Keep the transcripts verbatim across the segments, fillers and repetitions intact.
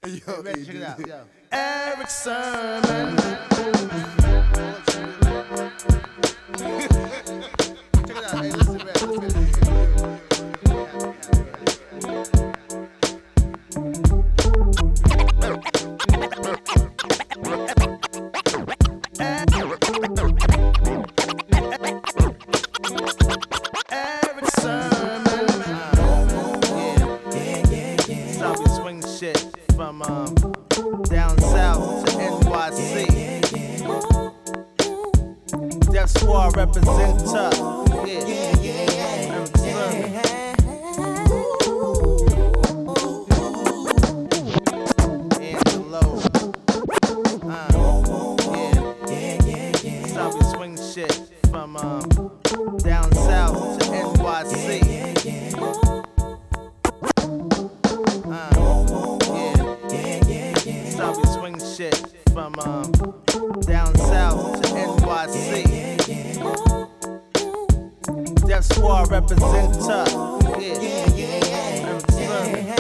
Yo, hey, man, check it out, yo. Erick Sermon. Check it out, hey, listen, man, listen. Erick Sermon. Yeah, yeah, yeah. Stop swing shit from um down south to N Y C. Def Squad represent tough. Yeah, yeah, yeah. Erick Sermon. Angelo. Uh, yeah. Stop swing shit from um down south to N Y C. Stop swing shit from um down south to N Y C. Def Squad represent tough. Yeah, yeah, yeah. Erick Sermon.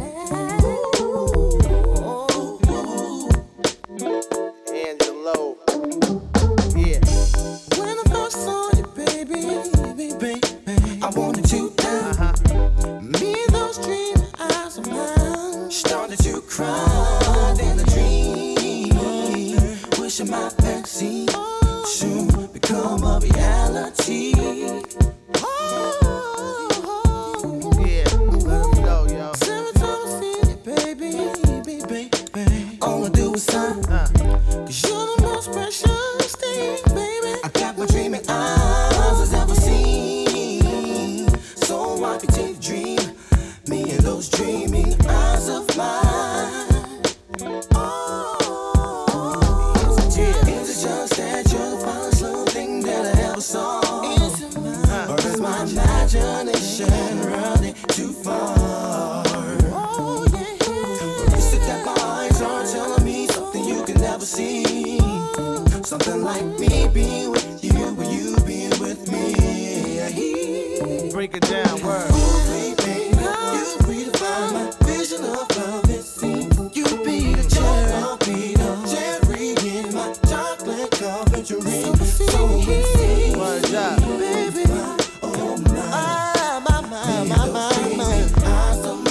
Angelo. Yeah. When I first saw you, baby, baby, baby, I wanted you down. Uh-huh. Me and those dream eyes of mine started to cry in a dream. Wishing my fantasy soon become a reality. Yeah, let 'em know, yo. Every time I see you, baby, baby, baby, all I do is sigh. Uh. Cause you're the most precious thing, baby. I got my dreaming eyes has ever seen. So I can take a dream, me and those dreaming eyes of mine. Oh, is it, is it just that you're the finest little thing that I ever saw? Is it mine? Or is my imagination running too far? Oh, yeah. Or is it that my eyes are telling me something you can never see? Something like me being with you, or you being with me. Break it down, word. Ooh, baby, you redefine my vision of love. It seems you be the cherry, I'll be the cherry in my chocolate confectionery. So easy, Word up. baby. Oh my, my, my, my, my, my. Eyes of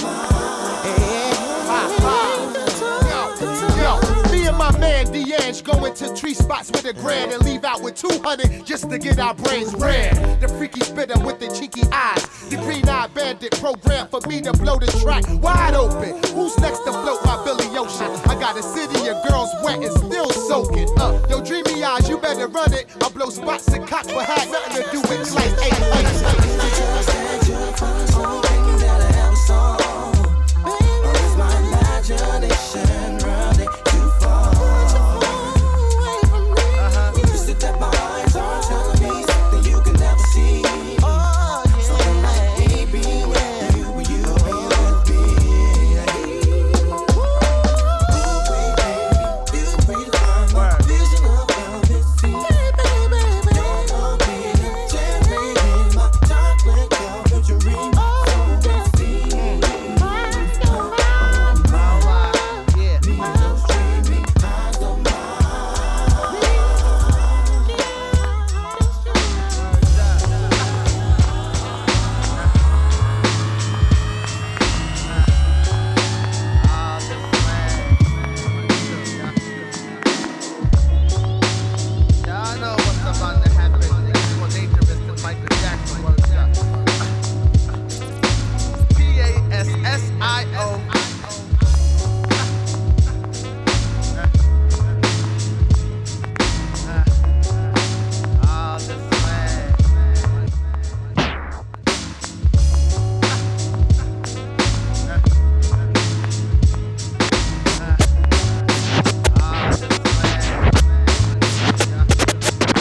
Yo, me and my man D'Ange go into tree spots with a grand and leave out with two hundred just to get our brains red. The freaky spitter with the cheeky eyes. The green-eyed bandit program for me to blow the track wide open. Who's next to float my Billy Ocean? I got a city of girls wet and still soaking. Uh, yo, dreamy eyes, you better run it. I blow spots and cock for hacks.